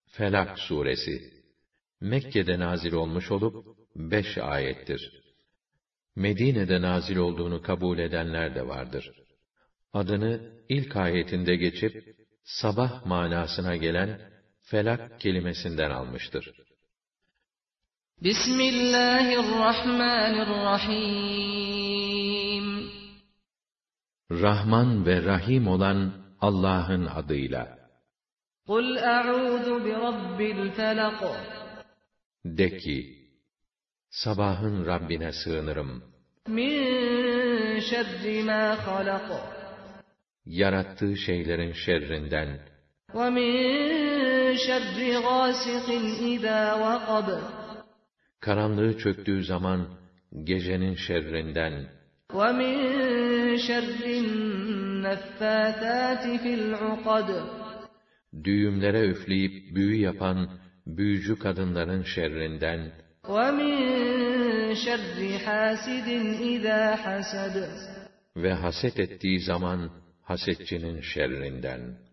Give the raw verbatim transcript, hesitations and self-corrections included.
Felak suresi Mekke'de nazil olmuş olup beş ayettir. Medine'de nazil olduğunu kabul edenler de vardır. Adını ilk ayetinde geçip sabah manasına gelen felak kelimesinden almıştır. Bismillahirrahmanirrahim. Rahman ve Rahim olan Allah'ın adıyla. Kul a'udhu bi rabbil felak. De ki, sabahın Rabbine sığınırım. Min şerri ma halak. Yarattığı şeylerin şerrinden. Ve min şerri gâsikin izâ vakab. Karanlığı çöktüğü zaman gecenin şerrinden. Ve min şerrin neffâthâti fil ukad. Düğümlere üfleyip büyü yapan büyücü kadınların şerrinden. وَمِنْ شَرِّ حَاسِدٍ إِذَا حَسَدَ. Ve haset ettiği zaman hasetçinin şerrinden.